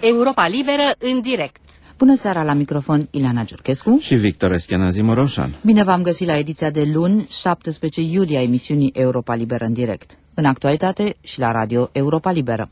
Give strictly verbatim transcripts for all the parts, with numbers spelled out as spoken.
Europa Liberă în direct. Bună seara, la microfon Ileana Giurchescu și Victor Eschenazi Moroșan. Bine v-am găsit la ediția de luni, șaptesprezece iulie, a emisiunii Europa Liberă în direct. În actualitate și la radio Europa Liberă.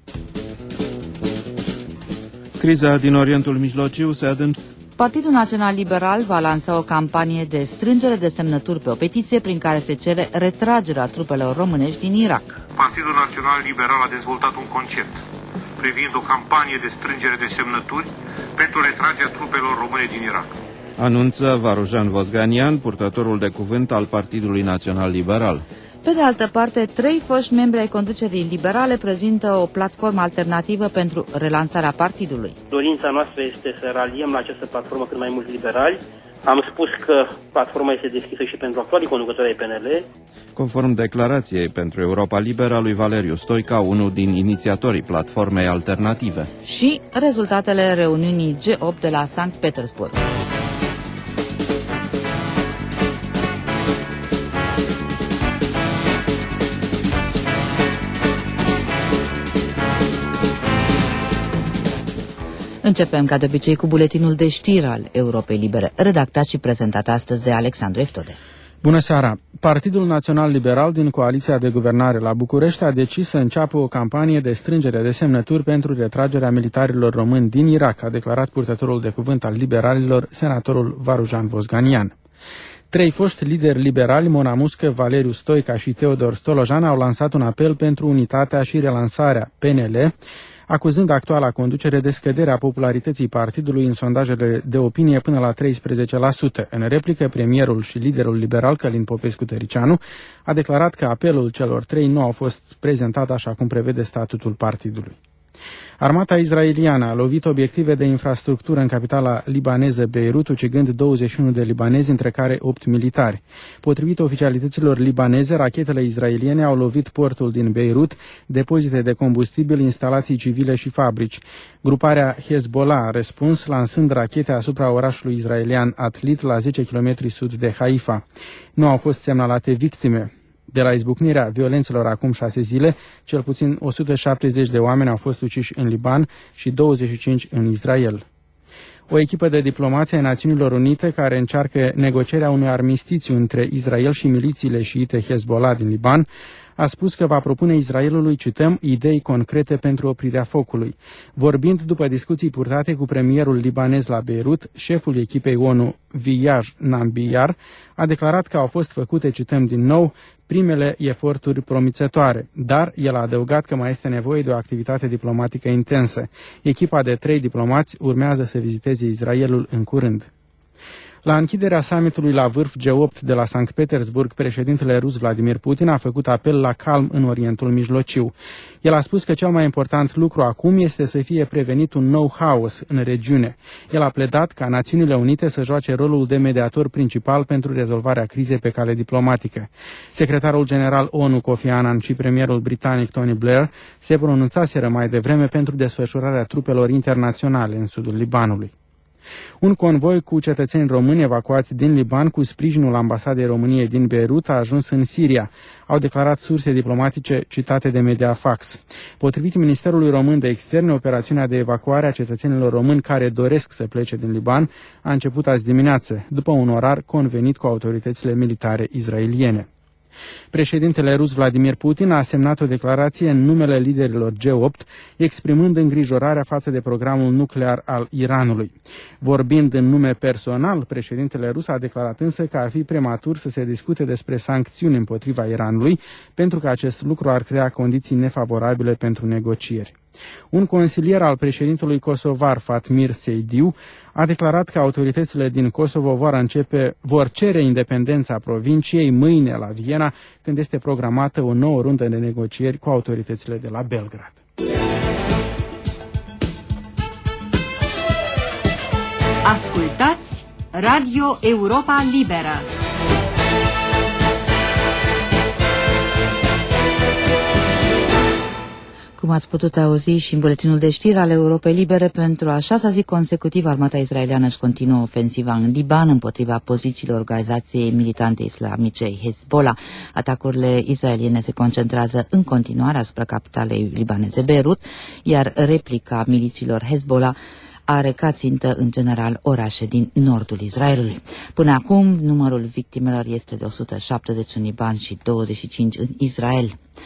Criza din Orientul Mijlociu se adâncește. Partidul Național Liberal va lansa o campanie de strângere de semnături pe o petiție prin care se cere retragerea trupelor românești din Irak. Partidul Național Liberal a dezvoltat un concept privind o campanie de strângere de semnături pentru retragerea trupelor române din Irak. Anunță Varujan Vosganian, purtătorul de cuvânt al Partidului Național Liberal. Pe de altă parte, trei foști membri ai conducerii liberale prezintă o platformă alternativă pentru relansarea partidului. Dorința noastră este să raliem la această platformă cât mai mulți liberali. Am spus că platforma este deschisă și pentru actualii conducători ai P N L. Conform declarației pentru Europa Liberă a lui Valeriu Stoica, unul din inițiatorii platformei alternative. Și rezultatele reuniunii G opt de la Sankt Petersburg. Începem ca de obicei cu buletinul de știri al Europei Libere, redactat și prezentat astăzi de Alexandru Eftode. Bună seara! Partidul Național Liberal din Coaliția de Guvernare la București a decis să înceapă o campanie de strângere de semnături pentru retragerea militarilor români din Irak, a declarat purtătorul de cuvânt al liberalilor, senatorul Varujan Vosganian. Trei foști lideri liberali, Mona Muscă, Valeriu Stoica și Teodor Stolojan, au lansat un apel pentru unitatea și relansarea P N L, acuzând actuala conducere de scăderea popularității partidului în sondajele de opinie până la treisprezece la sută. În replică, premierul și liderul liberal Călin Popescu-Tăricianu a declarat că apelul celor trei nu a fost prezentat așa cum prevede statutul partidului. Armata israeliană a lovit obiective de infrastructură în capitala libaneză Beirut, ucigând douăzeci și unu de libanezi, între care opt militari. Potrivit oficialităților libaneze, rachetele israeliene au lovit portul din Beirut, depozite de combustibil, instalații civile și fabrici. Gruparea Hezbollah a răspuns lansând rachete asupra orașului israelian Atlit, la zece kilometri sud de Haifa. Nu au fost semnalate victime. De la izbucnirea violențelor acum șase zile, cel puțin o sută șaptezeci de oameni au fost uciși în Liban și douăzeci și cinci în Israel. O echipă de diplomație ai Națiunilor Unite care încearcă negocierea unui armistițiu între Israel și milițiile șiite Hezbollah din Liban a spus că va propune Israelului, cităm, idei concrete pentru oprirea focului. Vorbind după discuții purtate cu premierul libanez la Beirut, șeful echipei ONU, Viyaj Nambiar, a declarat că au fost făcute, cităm din nou, primele eforturi promițătoare, dar el a adăugat că mai este nevoie de o activitate diplomatică intensă. Echipa de trei diplomați urmează să viziteze Israelul în curând. La închiderea summitului la vârf G opt de la Sankt Petersburg, președintele rus Vladimir Putin a făcut apel la calm în Orientul Mijlociu. El a spus că cel mai important lucru acum este să fie prevenit un nou haos în regiune. El a pledat ca Națiunile Unite să joace rolul de mediator principal pentru rezolvarea crizei pe cale diplomatică. Secretarul general ONU Kofi Annan și premierul britanic Tony Blair se pronunțaseră mai devreme pentru desfășurarea trupelor internaționale în sudul Libanului. Un convoi cu cetățeni români evacuați din Liban cu sprijinul ambasadei României din Beirut a ajuns în Siria, au declarat surse diplomatice citate de Mediafax. Potrivit Ministerului Român de Externe, operațiunea de evacuare a cetățenilor români care doresc să plece din Liban a început azi dimineață, după un orar convenit cu autoritățile militare izraeliene. Președintele rus Vladimir Putin a semnat o declarație în numele liderilor G opt, exprimând îngrijorarea față de programul nuclear al Iranului. Vorbind în nume personal, președintele rus a declarat însă că ar fi prematur să se discute despre sancțiuni împotriva Iranului, pentru că acest lucru ar crea condiții nefavorabile pentru negocieri. Un consilier al președintelui kosovar, Fatmir Seydiu, a declarat că autoritățile din Kosovo vor începe, vor cere independența provinciei mâine la Viena, când este programată o nouă rundă de negocieri cu autoritățile de la Belgrad. Ascultați Radio Europa Liberă. Cum ați putut auzi și în buletinul de știri ale Europei Libere, pentru a șasea zi consecutivă, armata israeliană își continuă ofensiva în Liban împotriva pozițiilor organizației militante islamice Hezbollah. Atacurile israeliene se concentrează în continuare asupra capitalei libaneze Beirut, iar replica miliților Hezbollah are ca țintă în general orașe din nordul Israelului. Până acum, numărul victimelor este de o sută șaptezeci în Liban și douăzeci și cinci în Israel.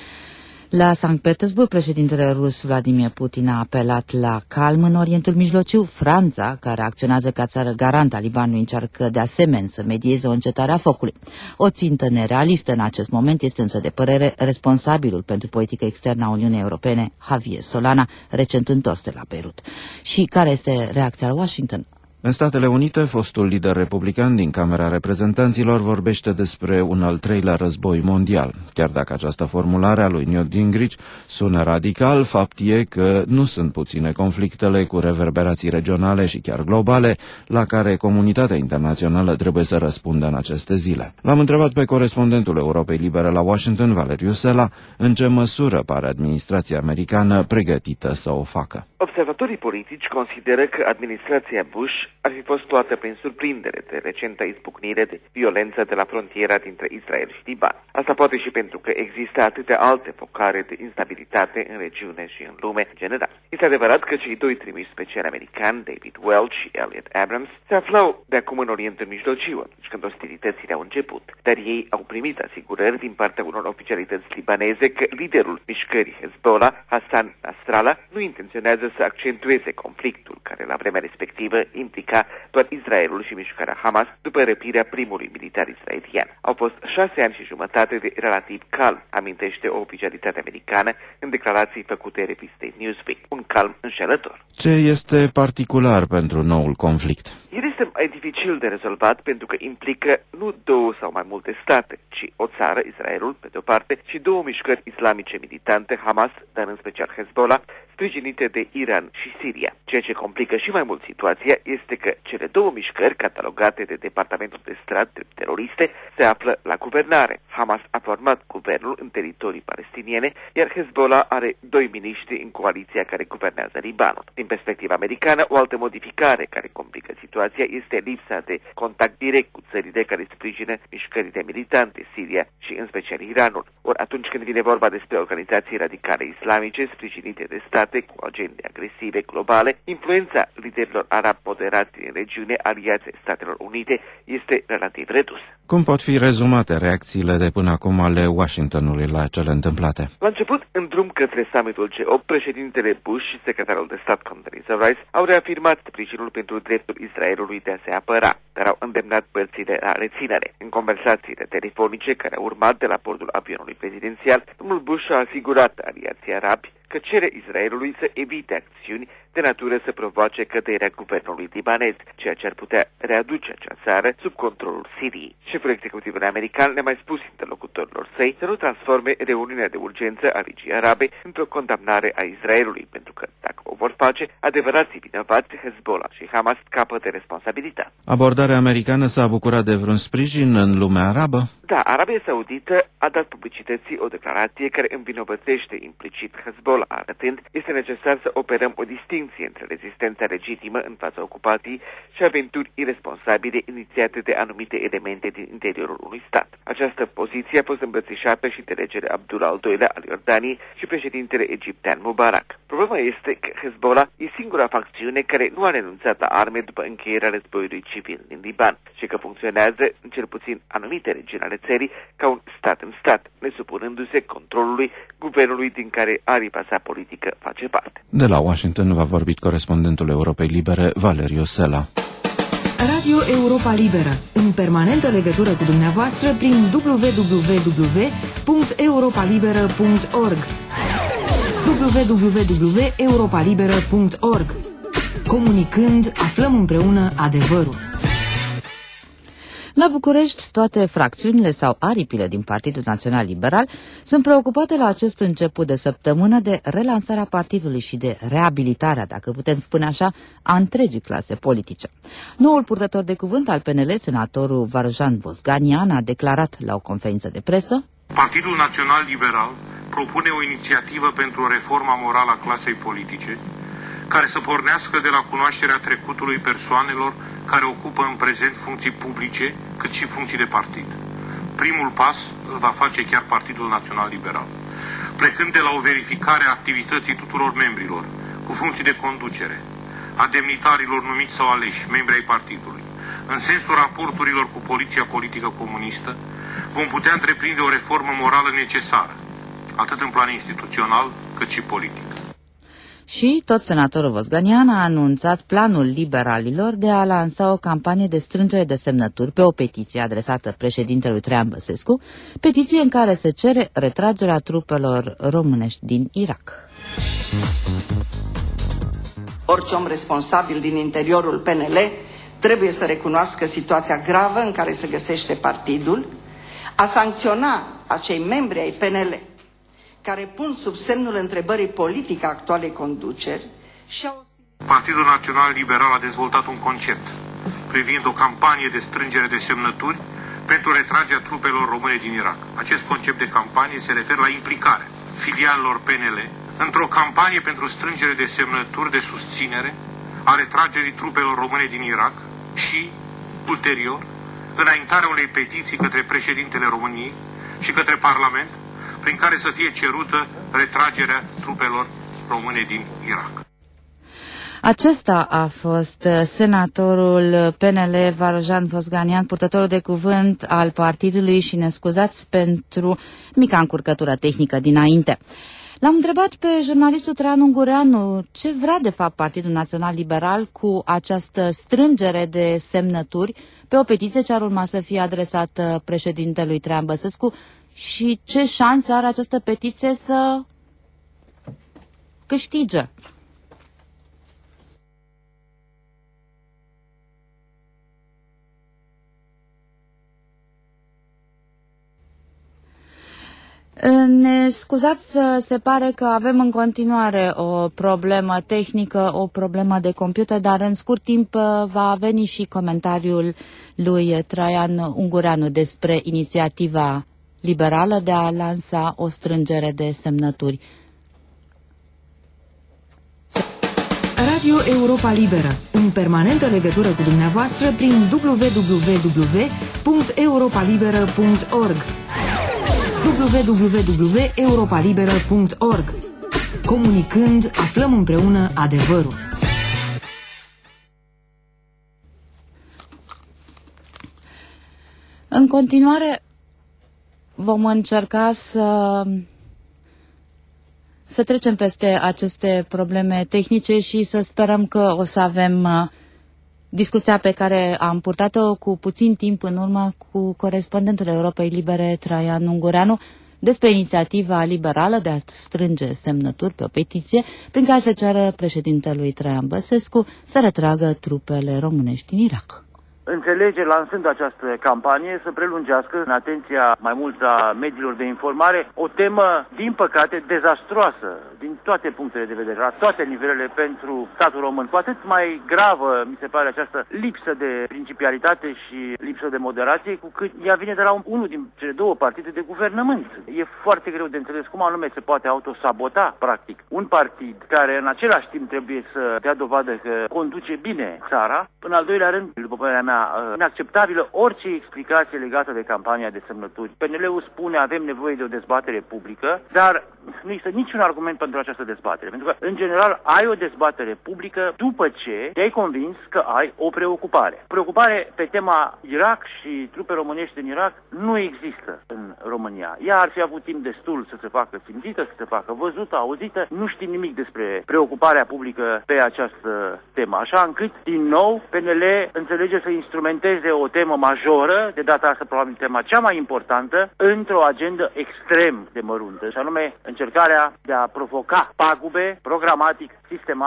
La Sankt Petersburg, președintele rus Vladimir Putin a apelat la calm în Orientul Mijlociu. Franța, care acționează ca țară garantă a Libanului, încearcă de asemenea să medieze o încetare a focului. O țintă nerealistă în acest moment este însă de părere responsabilul pentru politică externă a Uniunii Europene, Javier Solana, recent întors de la Beirut. Și care este reacția la Washington? În Statele Unite, fostul lider republican din Camera Reprezentanților vorbește despre un al treilea război mondial. Chiar dacă această formulare a lui Newt Gingrich sună radical, fapt e că nu sunt puține conflictele cu reverberații regionale și chiar globale la care comunitatea internațională trebuie să răspundă în aceste zile. L-am întrebat pe corespondentul Europei Libere la Washington, Valeriu Sela, în ce măsură pare administrația americană pregătită să o facă. Observatorii politici consideră că administrația Bush ar fi fost luată prin surprindere de recenta izbucnire de violență de la frontiera dintre Israel și Liban. Asta poate și pentru că există atâtea alte focare de instabilitate în regiune și în lume în general. Este adevărat că cei doi trimiși speciali americani, David Welch și Elliot Abrams, se aflau de acum în Orientul Mijlociu atunci când ostilitățile au început, dar ei au primit asigurări din partea unor oficialități libaneze că liderul mișcării Hezbollah, Hassan Nasrallah, nu intenționează să accentueze conflictul care la vremea respectivă implica doar Israelul și mișcarea Hamas după răpirea primului militar israelian. Au fost șase ani și jumătate de relativ calm, amintește o oficialitate americană în declarații făcute revistei Newsweek. Un calm înșelător. Ce este particular pentru noul conflict? El este mai dificil de rezolvat pentru că implică nu două sau mai multe state, ci o țară, Israelul, pe de o parte, și două mișcări islamice militante, Hamas, dar în special Hezbollah, sprijinite de Iran și Siria. Ceea ce complică și mai mult situația este că cele două mișcări, catalogate de Departamentul de Stat drept teroriste, se află la guvernare. Hamas a format guvernul în teritorii palestiniene, iar Hezbollah are doi miniștri în coaliția care guvernează Libanul. Din perspectiva americană, o altă modificare care complică situația este lipsa de contact direct cu țările care sprijină mișcările militante, Siria și în special Iranul. Ori atunci când vine vorba despre organizații radicale islamice sprijinite de state cu agende agresive globale, influența liderilor arabi moderați din regiune aliați Statelor Unite este relativ redusă. Cum pot fi rezumate reacțiile de până acum ale Washingtonului la cele întâmplate? La început, în drum către summitul G opt, președintele Bush și secretarul de stat Condoleezza Rice au reafirmat sprijinul pentru dreptul Israelului de a se apăra, dar au îndemnat părțile la reținere. În conversațiile telefonice care au urmat de la bordul avionului prezidențial, domnul Bush a asigurat aliații arabi că cere Israelului să evite acțiuni de natură să provoace căderea guvernului libanez, ceea ce ar putea readuce acea țară sub controlul Siriei. Șeful executivului american le-a mai spus interlocutorilor săi să nu transforme reuniunea de urgență a Ligii Arabe într-o condamnare a Israelului, pentru că, dacă o vor face, adevărații vinovați, Hezbollah și Hamas, capătă responsabilitate. Abordarea americană s-a bucurat de vreun sprijin în lumea arabă? Da, Arabia Saudită a dat publicității o declarație care învinovățește implicit Hezbollah, arătând este necesar să operăm o distinție între rezistența legitimă în fața ocupației și aventuri irresponsabile inițiate de anumite elemente din interiorul unui stat. Această poziție a fost îmbrățișată și de regele Abdullah al doilea al Iordaniei și președintele egiptean Mubarak. Problema este că Hezbollah e singura facțiune care nu a renunțat la arme după încheierea războiului civil din Liban și că funcționează în cel puțin anumite regiuni ale țării ca un stat în stat, nesupunându-se controlului guvernului din care aripa sa politică face parte. De la Washington v-a vorbit corespondentul Europei Libere, Valeriu Sela. Radio Europa Liberă, în permanentă legătură cu dumneavoastră prin w w w punct europa liberă punct org w w w punct europa liberă punct org. Comunicând, aflăm împreună adevărul. La București, toate fracțiunile sau aripile din Partidul Național Liberal sunt preocupate la acest început de săptămână de relansarea partidului și de reabilitarea, dacă putem spune așa, a întregii clase politice. Noul purtător de cuvânt al P N L, senatorul Varjan Vosganian, a declarat la o conferință de presă: Partidul Național Liberal propune o inițiativă pentru reforma morală a clasei politice, care să pornească de la cunoașterea trecutului persoanelor care ocupă în prezent funcții publice, cât și funcții de partid. Primul pas îl va face chiar Partidul Național Liberal, plecând de la o verificare a activității tuturor membrilor cu funcții de conducere, a demnitarilor numiți sau aleși, membri ai partidului. În sensul raporturilor cu poliția politică comunistă, vom putea întreprinde o reformă morală necesară, atât în plan instituțional, cât și politic. Și tot senatorul Vosganian a anunțat planul liberalilor de a lansa o campanie de strângere de semnături pe o petiție adresată președintelui Traian Băsescu, petiție în care se cere retragerea trupelor românești din Irak. Orice om responsabil din interiorul P N L trebuie să recunoască situația gravă în care se găsește partidul, a sancționa acei membri ai P N L care pun sub semnul întrebării politică actualei conduceri și au... Partidul Național Liberal a dezvoltat un concept privind o campanie de strângere de semnături pentru retragerea trupelor române din Irak. Acest concept de campanie se referă la implicarea filialelor P N L într-o campanie pentru strângere de semnături de susținere a retragerii trupelor române din Irak și, ulterior, înaintarea unei petiții către președintele României și către Parlament, prin care să fie cerută retragerea trupelor române din Irak. Acesta a fost senatorul P N L Varojan Vosganian, purtătorul de cuvânt al partidului, și ne scuzați pentru mica încurcătură tehnică dinainte. L-am întrebat pe jurnalistul Traian Ungureanu ce vrea de fapt Partidul Național Liberal cu această strângere de semnături pe o petiție ce ar urma să fie adresată președintelui Traian Băsescu și ce șanse are această petiție să câștige. Ne scuzați, se pare că avem în continuare o problemă tehnică, o problemă de computer, dar în scurt timp va veni și comentariul lui Traian Ungureanu despre inițiativa liberală de a lansa o strângere de semnături. Radio Europa Liberă, în permanentă legătură cu dumneavoastră prin w w w punct europa liberă punct org. w w w punct europa liberă punct org. Comunicând, aflăm împreună adevărul. În continuare vom încerca să să trecem peste aceste probleme tehnice și să sperăm că o să avem discuția pe care am purtat-o cu puțin timp în urmă cu corespondentul Europei Libere, Traian Ungureanu, despre inițiativa liberală de a strânge semnături pe o petiție prin care se ceară președintelui Traian Băsescu să retragă trupele românești din Irak. Înțelege, lansând această campanie, să prelungească în atenția mai mult a mediilor de informare o temă, din păcate, dezastroasă din toate punctele de vedere, la toate nivelele pentru statul român. Cu atât mai gravă, mi se pare, această lipsă de principialitate și lipsă de moderație, cu cât ea vine de la unul din cele două partide de guvernământ. E foarte greu de înțeles cum anume se poate autosabota, practic, un partid care în același timp trebuie să dea dovadă că conduce bine țara. În al doilea rând, după părerea mea, inacceptabilă orice explicație legată de campania de semnături. P N L-ul spune avem nevoie de o dezbatere publică, dar nu există niciun argument pentru această dezbatere. Pentru că, în general, ai o dezbatere publică după ce te-ai convins că ai o preocupare. Preocupare pe tema Irak și trupe românești în Irak nu există în România. Ea ar fi avut timp destul să se facă simțită, să se facă văzută, auzită. Nu știm nimic despre preocuparea publică pe această temă. Așa încât, din nou, P N L înțelege să instrumenteze o temă majoră, de data asta probabil tema cea mai importantă, într-o agendă extrem de măruntă, și anume încercarea de a provoca pagube programatic, sistematic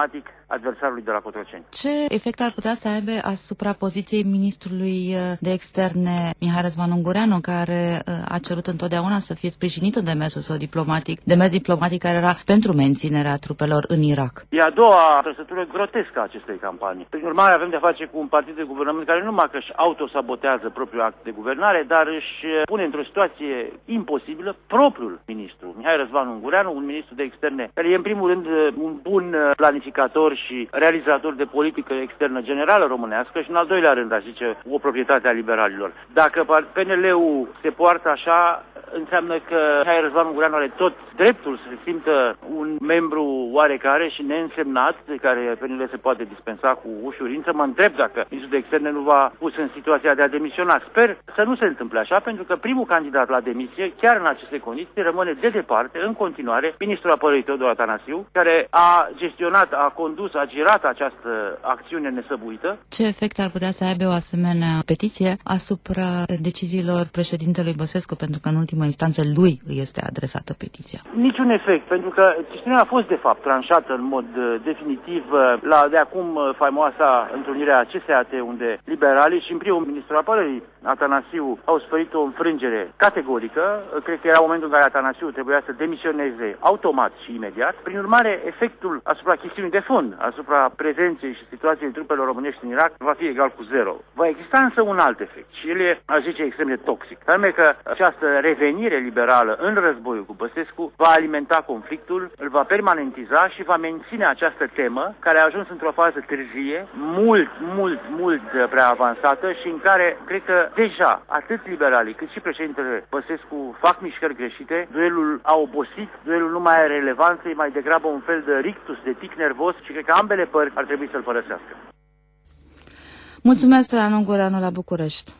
adversarului de la Cotroceni. Ce efect ar putea să aibă asupra poziției ministrului de externe Mihai Răzvan Ungureanu, care a cerut întotdeauna să fie sprijinită de mersul său diplomatic, de mers diplomatic care era pentru menținerea trupelor în Irak? E a doua trăsătură grotescă a acestei campanii. Prin urmare, avem de face cu un partid de guvernământ care nu numai că își autosabotează propriul act de guvernare, dar își pune într-o situație imposibilă propriul ministru, Mihai Răzvan Ungureanu, un ministru de externe care e în primul rând un bun planificator și realizator de politică externă generală românească și în al doilea rând, aș zice, o proprietate a liberalilor. Dacă P N L-ul se poartă așa, înseamnă că Mihai Răzvan Ungureanu are tot dreptul să se simtă un membru oarecare și neînsemnat, de care P N L se poate dispensa cu ușurință. Mă întreb dacă ministrul de externe nu va pus în situația de a demisiona. Sper să nu se întâmple așa, pentru că primul candidat la demisie, chiar în aceste condiții, rămâne de departe, în continuare, ministrul apărării Teodor Atanasiu, care a gestionat, a condus, a girat această acțiune nesăbuită. Ce efect ar putea să aibă o asemenea petiție asupra deciziilor președintelui Băsescu, pentru că în ultima instanță lui îi este adresată petiția? Niciun efect, pentru că chestiunea a fost de fapt tranșată în mod definitiv la de acum faimoasa întrunire a C S A T, unde liberalii și în primul ministru apărării Atanasiu au sfărit o înfrângere categorică. Cred că era momentul în care Atanasiu trebuia să demisioneze automat și imediat. Prin urmare, efectul asupra chestiunii de fond, asupra prezenței și situației trupelor românești în Irak, va fi egal cu zero. Va exista însă un alt efect și el e, aș zice, extrem de toxic. Anume că această revenire liberală în războiul cu Băsescu va alimenta conflictul, îl va permanentiza și va menține această temă care a ajuns într-o fază târzie, mult, mult, mult prea avansată și în care cred că deja atât liberalii cât și președintele Băsescu fac mișcări greșite, duelul a obosit, duelul nu mai are relevanță, e mai degrabă un fel de rictus, de tic nervos și cred că ambele părți ar trebui să-l părăsească. Mulțumesc, Traian Ungureanu la București.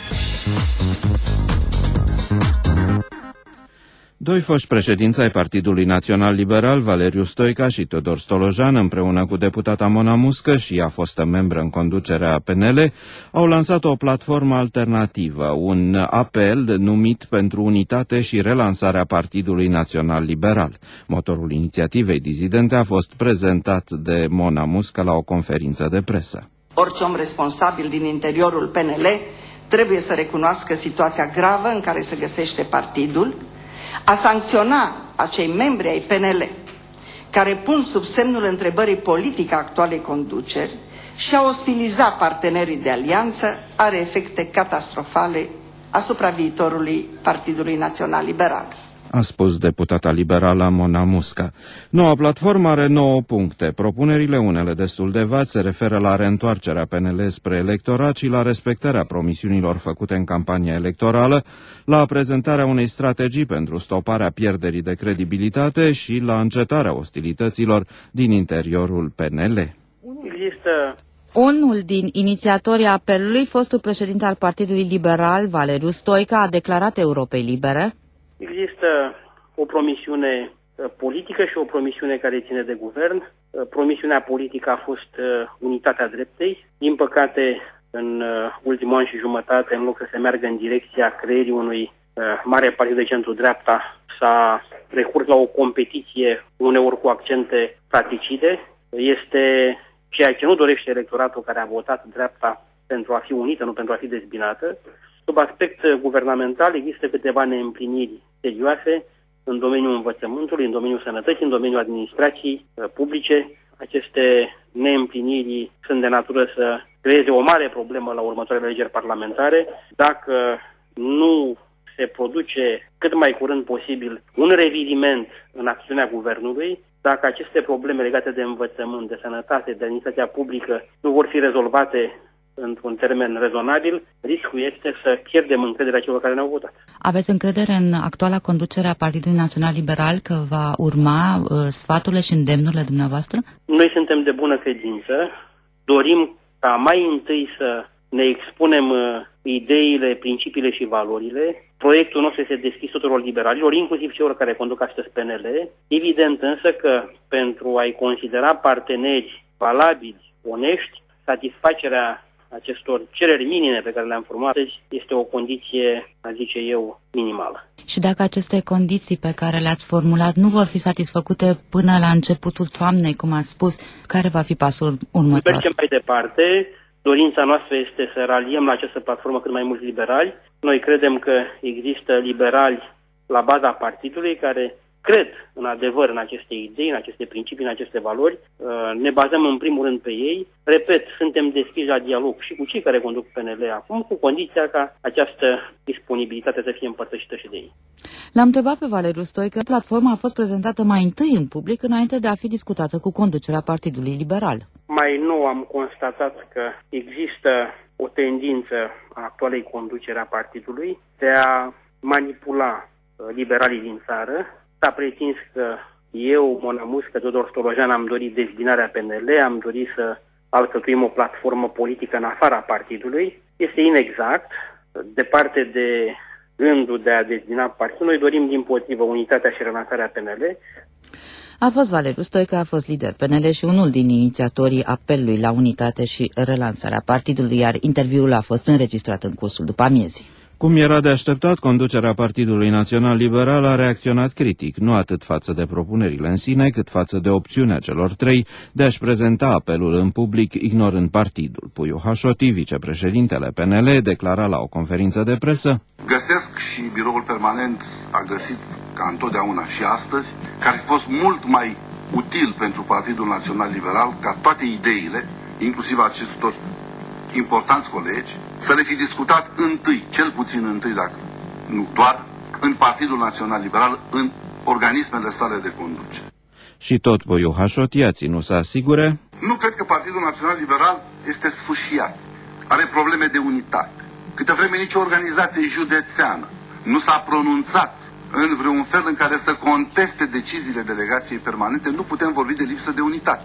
Doi foști președinți ai Partidului Național Liberal, Valeriu Stoica și Teodor Stolojan, împreună cu deputata Mona Muscă și ea fostă membră în conducerea P N L, au lansat o platformă alternativă, un apel numit pentru unitate și relansarea Partidului Național Liberal. Motorul inițiativei dizidente a fost prezentat de Mona Muscă la o conferință de presă. Orice om responsabil din interiorul P N L trebuie să recunoască situația gravă în care se găsește partidul, a sancționa acei membri ai P N L care pun sub semnul întrebării politica actualei conduceri și a ostiliza partenerii de alianță are efecte catastrofale asupra viitorului Partidului Național Liberal. A spus deputata liberală Mona Musca. Noua platformă are nouă puncte. Propunerile, unele destul de vagi, se referă la reîntoarcerea P N L spre electorat și la respectarea promisiunilor făcute în campania electorală, la prezentarea unei strategii pentru stoparea pierderii de credibilitate și la încetarea ostilităților din interiorul P N L. Există Unul din inițiatorii apelului, fostul președinte al Partidului Liberal, Valeriu Stoica, a declarat Europei Libere: Există o promisiune politică și o promisiune care ține de guvern. Promisiunea politică a fost unitatea dreptei. Din păcate, în ultimul an și jumătate, în loc să se meargă în direcția creierii unui mare partid de centru-dreapta, s-a recurs la o competiție, uneori cu accente fratricide. Este ceea ce nu dorește electoratul care a votat dreapta pentru a fi unită, nu pentru a fi dezbinată. Sub aspect guvernamental există câteva neîmpliniri serioase în domeniul învățământului, în domeniul sănătății, în domeniul administrației publice. Aceste neîmpliniri sunt de natură să creeze o mare problemă la următoarele alegeri parlamentare. Dacă nu se produce cât mai curând posibil un reviriment în acțiunea guvernului, dacă aceste probleme legate de învățământ, de sănătate, de administrația publică nu vor fi rezolvate într-un termen rezonabil, riscul este să pierdem încrederea celor care ne-au votat. Aveți încredere în actuala conducere a Partidului Național Liberal că va urma uh, sfaturile și îndemnurile dumneavoastră? Noi suntem de bună credință, dorim ca mai întâi să ne expunem uh, ideile, principiile și valorile. Proiectul nostru este deschis tuturor liberalilor, inclusiv celor care conduc astăzi P N L. Evident însă că pentru a-i considera parteneri valabili, onești, satisfacerea acestor cereri minime pe care le-am formulat este o condiție, a zice eu, minimală. Și dacă aceste condiții pe care le-ați formulat nu vor fi satisfăcute până la începutul toamnei, cum ați spus, care va fi pasul următor? Mergem mai departe. Dorința noastră este să raliem la această platformă cât mai mulți liberali. Noi credem că există liberali la baza partidului care cred în adevăr în aceste idei, în aceste principii, în aceste valori. Ne bazăm în primul rând pe ei. Repet, suntem deschiși la dialog și cu cei care conduc P N L acum, cu condiția ca această disponibilitate să fie împărtășită și de ei. L-am întrebat pe Valeriu Stoică. Platforma a fost prezentată mai întâi în public înainte de a fi discutată cu conducerea Partidului Liberal. Mai nou am constatat că există o tendință a actualei conducere a partidului de a manipula liberalii din țară. S-a pretins că eu, Mona Muscă, Teodor Stolojan am dorit dezbinarea P N L, am dorit să alcătuim o platformă politică în afara partidului. Este inexact. Departe de gândul de a dezbina partidul, noi dorim dimpotrivă unitatea și relansarea P N L. A fost Valeriu Stoică, a fost lider P N L și unul din inițiatorii apelului la unitate și relansarea partidului, iar interviul a fost înregistrat în cursul după amiezii. Cum era de așteptat, conducerea Partidului Național Liberal a reacționat critic, nu atât față de propunerile în sine, cât față de opțiunea celor trei de a-și prezenta apelul în public, ignorând partidul. Puiu Hașoti, vicepreședintele P N L, declara la o conferință de presă: Găsesc și biroul permanent a găsit, ca întotdeauna și astăzi, că ar fi fost mult mai util pentru Partidul Național Liberal ca toate ideile, inclusiv acestor importanți colegi, să le fi discutat întâi, cel puțin întâi, dacă nu doar, în Partidul Național Liberal, în organismele sale de conducere. Și tot Puiu Hașoti a ținut să asigure: Nu cred că Partidul Național Liberal este sfâșiat. Are probleme de unitate. Câte vreme nicio organizație județeană nu s-a pronunțat în vreun fel în care să conteste deciziile delegației permanente, nu putem vorbi de lipsă de unitate.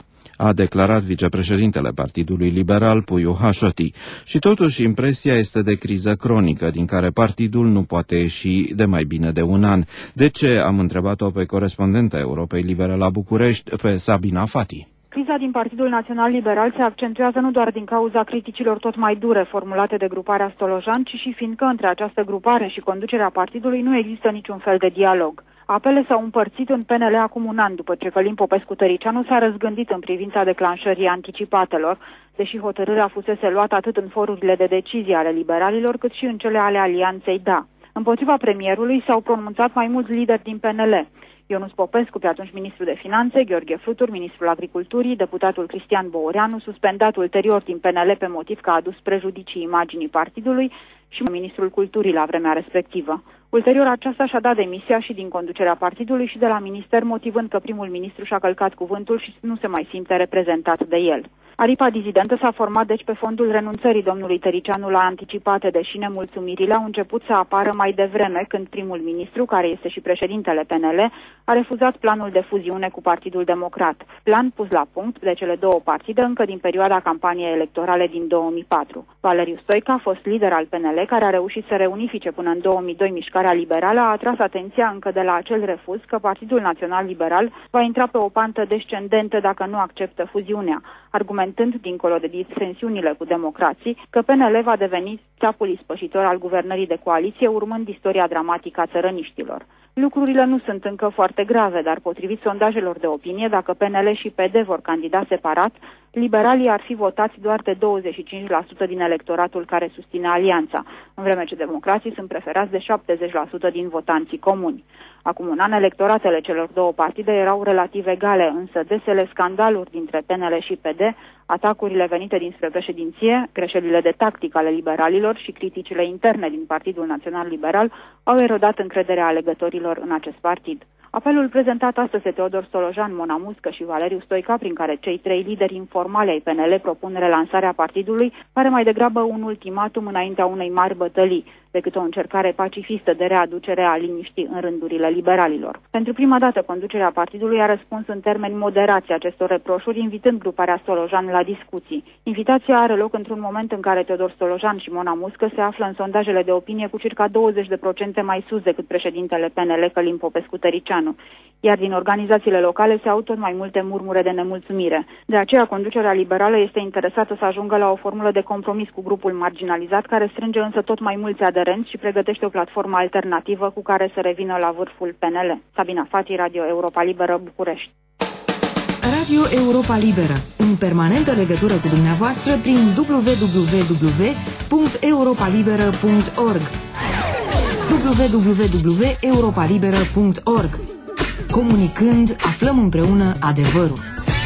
A declarat vicepreședintele Partidului Liberal, Puiu Hașoti. Și totuși impresia este de criză cronică, din care partidul nu poate ieși de mai bine de un an. De ce? Am întrebat-o pe corespondenta Europei Libere la București, pe Sabina Fati. Criza din Partidul Național Liberal se accentuează nu doar din cauza criticilor tot mai dure formulate de gruparea Stolojan, ci și fiindcă între această grupare și conducerea partidului nu există niciun fel de dialog. Apele s-au împărțit în P N L acum un an, după ce Călin Popescu-Tăricianu s-a răzgândit în privința declanșării anticipatelor, deși hotărârea fusese luată atât în forurile de decizie ale liberalilor, cât și în cele ale Alianței Da. Împotriva premierului s-au pronunțat mai mulți lideri din P N L. Ionuț Popescu, pe atunci ministru de Finanțe, Gheorghe Flutur, ministrul Agriculturii, deputatul Cristian Băureanu, suspendat ulterior din P N L pe motiv că a adus prejudicii imaginii partidului, și ministrul Culturii la vremea respectivă. Ulterior, aceasta și-a dat demisia și din conducerea partidului și de la minister, motivând că primul ministru și-a călcat cuvântul și nu se mai simte reprezentat de el. Aripa dizidentă s-a format deci pe fondul renunțării domnului Tăricianu la anticipate, deși nemulțumirile au început să apară mai devreme, când primul ministru, care este și președintele P N L, a refuzat planul de fuziune cu Partidul Democrat, plan pus la punct de cele două partide încă din perioada campaniei electorale din două mii patru. Valeriu Stoică a fost lider al P N L, care a reușit să reunifice până în două mii doi mișcarea liberală, a atras atenția încă de la acel refuz că Partidul Național Liberal va intra pe o pantă descendentă dacă nu acceptă fuziunea, argumentând, dincolo de disensiunile cu democrații, că P N L va deveni țapul ispășitor al guvernării de coaliție, urmând istoria dramatică a țărăniștilor. Lucrurile nu sunt încă foarte grave, dar potrivit sondajelor de opinie, dacă P N L și P D vor candida separat, liberalii ar fi votați doar de douăzeci și cinci la sută din electoratul care susține alianța, în vreme ce democrații sunt preferați de șaptezeci la sută din votanții comuni. Acum un an, electoratele celor două partide erau relativ egale, însă desele scandaluri dintre P N L și P D, atacurile venite dinspre președinție, greșelile de tactică ale liberalilor și criticile interne din Partidul Național Liberal au erodat încrederea alegătorilor în acest partid. Apelul prezentat astăzi de Teodor Stolojan, Mona Muscă și Valeriu Stoica, prin care cei trei lideri informali ai P N L propun relansarea partidului, pare mai degrabă un ultimatum înaintea unei mari bătălii, decât o încercare pacifistă de readucere a liniștii în rândurile liberalilor. Pentru prima dată, conducerea partidului a răspuns în termeni moderați acestor reproșuri, invitând gruparea Stolojan la discuții. Invitația are loc într-un moment în care Teodor Stolojan și Mona Muscă se află în sondajele de opinie cu circa douăzeci de procente mai sus decât președintele P N L Călim Popescu-Tăricianu, iar din organizațiile locale se au tot mai multe murmure de nemulțumire. De aceea, conducerea liberală este interesată să ajungă la o formulă de compromis cu grupul marginalizat, care strânge însă tot mai mulți aderenți și pregătește o platformă alternativă cu care să revină la vârful P N L. Sabina Fati, Radio Europa Liberă, București. Radio Europa Liberă, în permanentă legătură cu dumneavoastră prin w w w punct europa liberă punct org w w w punct europa liberă punct org. Comunicând, aflăm împreună adevărul.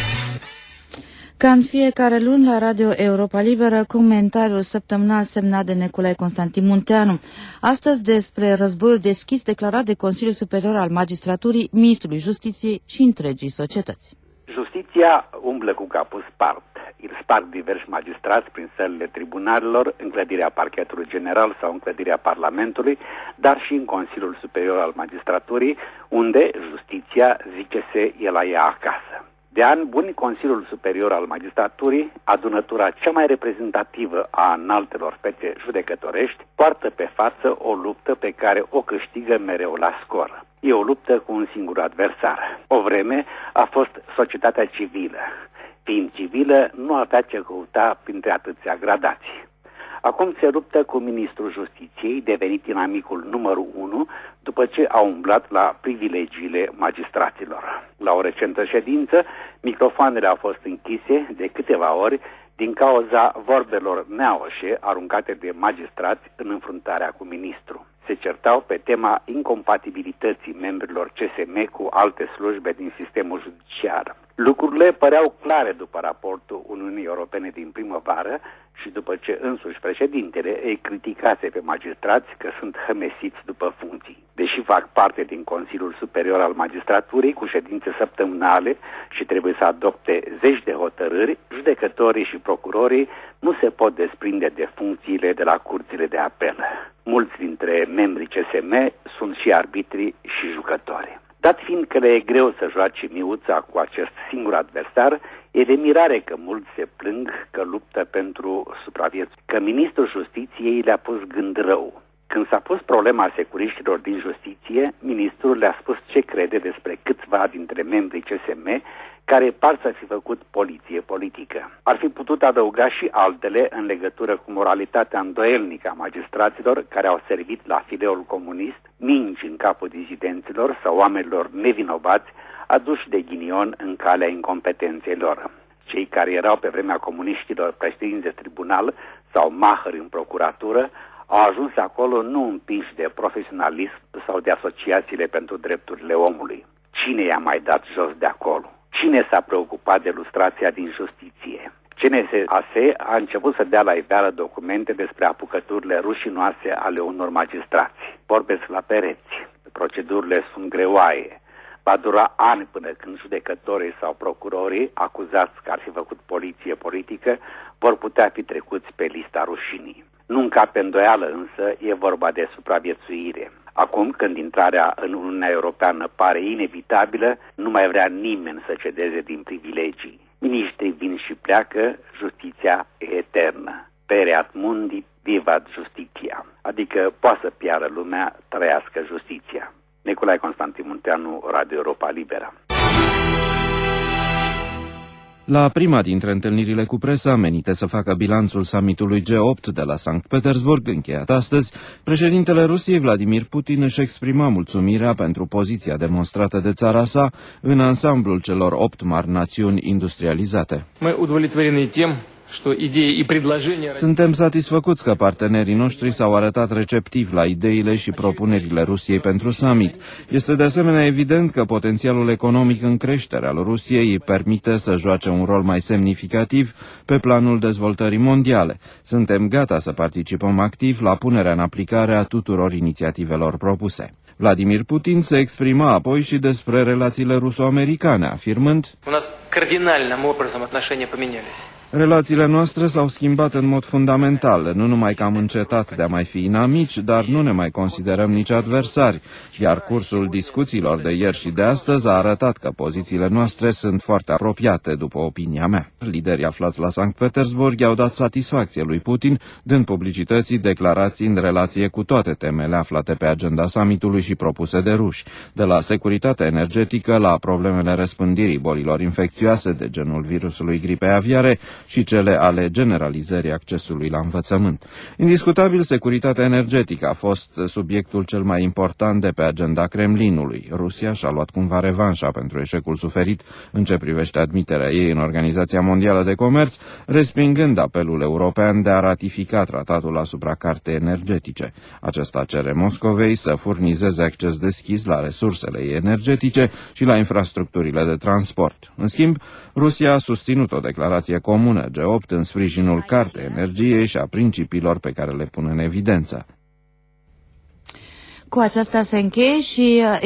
Ca în fiecare luni la Radio Europa Liberă, comentariul săptămânal semnat de Nicolae Constantin Munteanu. Astăzi despre războiul deschis declarat de Consiliul Superior al Magistraturii, Ministrului Justiției și întregii societăți. Justiția umblă cu capul spart. Îl sparg diversi magistrați prin sălile tribunalelor, în clădirea Parchetului General sau în clădirea Parlamentului, dar și în Consiliul Superior al Magistraturii, unde justiția zice-se e la ea acasă. De ani buni, Consiliul Superior al Magistraturii, adunătura cea mai reprezentativă a înaltelor fete judecătorești, poartă pe față o luptă pe care o câștigă mereu la scor. E o luptă cu un singur adversar. O vreme a fost societatea civilă. Fiind civilă, nu avea ce căuta printre atâția gradații. Acum se luptă cu ministrul Justiției, devenit inamicul numărul unu, după ce a umblat la privilegiile magistraților. La o recentă ședință, microfoanele au fost închise de câteva ori din cauza vorbelor neaușe aruncate de magistrați în înfruntarea cu ministrul. Se certau pe tema incompatibilității membrilor C S M cu alte slujbe din sistemul judiciar. Lucrurile păreau clare după raportul Uniunii Europene din primăvară și după ce însuși președintele îi criticase pe magistrați că sunt hămesiți după funcții. Deși fac parte din Consiliul Superior al Magistraturii cu ședințe săptămânale și trebuie să adopte zeci de hotărâri, judecătorii și procurorii nu se pot desprinde de funcțiile de la curțile de apel. Mulți dintre membrii C S M sunt și arbitri și jucători. Dat fiind că le e greu să joace miuța cu acest singur adversar, e de mirare că mulți se plâng că luptă pentru supraviețuire, că ministrul Justiției le-a pus gând rău. Când s-a pus problema securiștilor din justiție, ministrul le-a spus ce crede despre câțiva dintre membrii C S M care par să fi făcut poliție politică. Ar fi putut adăuga și altele în legătură cu moralitatea îndoielnică a magistraților care au servit la fileul comunist, minci în capul dizidenților sau oamenilor nevinovați aduși de ghinion în calea incompetenței lor. Cei care erau pe vremea comuniștilor președinți de tribunal sau mahări în procuratură au ajuns acolo nu împinși de profesionalism sau de asociațiile pentru drepturile omului. Cine i-a mai dat jos de acolo? Cine s-a preocupat de lustrația din justiție? C N S A S a început să dea la iveală documente despre apucăturile rușinoase ale unor magistrați. Vorbesc la pereți. Procedurile sunt greoaie. Va dura ani până când judecătorii sau procurorii, acuzați că ar fi făcut poliție politică, vor putea fi trecuți pe lista rușinii. Nu încape îndoială însă, e vorba de supraviețuire. Acum, când intrarea în Uniunea Europeană pare inevitabilă, nu mai vrea nimeni să cedeze din privilegii. Miniștrii vin și pleacă, justiția e eternă. Pereat mundi, vivat justiția. Adică poate să piară lumea, trăiască justiția. Nicolae Constantin Munteanu, Radio Europa Liberă. La prima dintre întâlnirile cu presa, menite să facă bilanțul summitului G opt de la Sankt Petersburg, încheiat astăzi, președintele Rusiei Vladimir Putin își exprima mulțumirea pentru poziția demonstrată de țara sa în ansamblul celor opt mari națiuni industrializate. Suntem satisfăcuți că partenerii noștri s-au arătat receptivi la ideile și propunerile Rusiei pentru summit. Este de asemenea evident că potențialul economic în creștere al Rusiei îi permite să joace un rol mai semnificativ pe planul dezvoltării mondiale. Suntem gata să participăm activ la punerea în aplicare a tuturor inițiativelor propuse. Vladimir Putin se exprima apoi și despre relațiile ruso-americane, afirmând: Relațiile noastre s-au schimbat în mod fundamental, nu numai că am încetat de a mai fi inamici, dar nu ne mai considerăm nici adversari, iar cursul discuțiilor de ieri și de astăzi a arătat că pozițiile noastre sunt foarte apropiate, după opinia mea. Liderii aflați la Sankt Petersburg i-au dat satisfacție lui Putin, dând publicității declarații în relație cu toate temele aflate pe agenda summitului și propuse de ruși, de la securitatea energetică la problemele răspândirii bolilor infecțioase de genul virusului gripei aviare și cele ale generalizării accesului la învățământ. Indiscutabil, securitatea energetică a fost subiectul cel mai important de pe agenda Kremlinului. Rusia și-a luat cumva revanșa pentru eșecul suferit în ce privește admiterea ei în Organizația Mondială de Comerț, respingând apelul european de a ratifica tratatul asupra cartei energetice. Acesta cere Moscovei să furnizeze acces deschis la resursele ei energetice și la infrastructurile de transport. În schimb, Rusia a susținut o declarație comună G opt în sprijinul Cartei Energiei și a principiilor pe care le pune în evidență. Cu aceasta se încheie și